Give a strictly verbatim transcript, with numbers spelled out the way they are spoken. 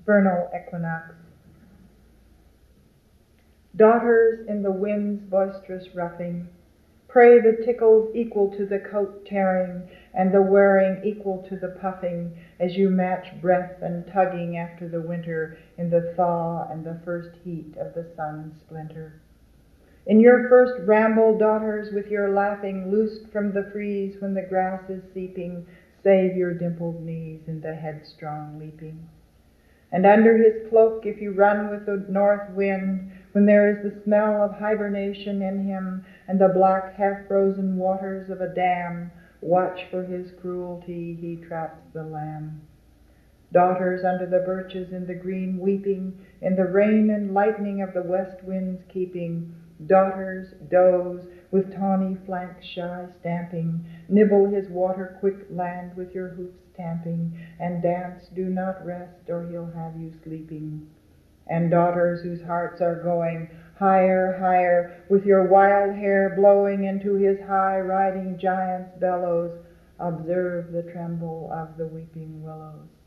vernal equinox. Daughters in the wind's boisterous roughing, pray the tickles equal to the coat tearing, and the wearing equal to the puffing, as you match breath and tugging after the winter in the thaw and the first heat of the sun's splinter. In your first ramble, daughters, with your laughing loosed from the freeze when the grass is seeping, save your dimpled knees in the headstrong leaping. And under his cloak, if you run with the north wind, when there is the smell of hibernation in him and the black half-frozen waters of a dam, watch for his cruelty, he traps the lamb. Daughters under the birches in the green weeping, in the rain and lightning of the west wind's keeping, daughters, does, with tawny flanks shy stamping, nibble his water-quick land with your hoofs tamping, and dance, do not rest, or he'll have you sleeping. And daughters whose hearts are going higher, higher, with your wild hair blowing into his high-riding giant's bellows, observe the tremble of the weeping willows.